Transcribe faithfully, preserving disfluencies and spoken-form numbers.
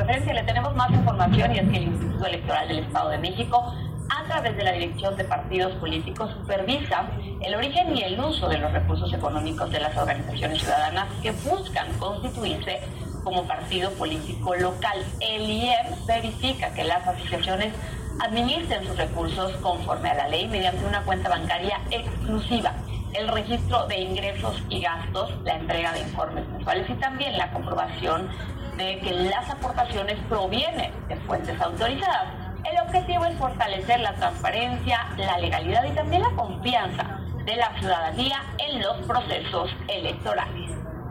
preferencia. Le tenemos más información y es que el Instituto Electoral del Estado de México, a través de la Dirección de Partidos Políticos, supervisa el origen y el uso de los recursos económicos de las organizaciones ciudadanas que buscan constituirse como partido político local. El I E M verifica que las asociaciones administren sus recursos conforme a la ley mediante una cuenta bancaria exclusiva, el registro de ingresos y gastos, la entrega de informes mensuales y también la comprobación de que las aportaciones provienen de fuentes autorizadas. El objetivo es fortalecer la transparencia, la legalidad y también la confianza de la ciudadanía en los procesos electorales.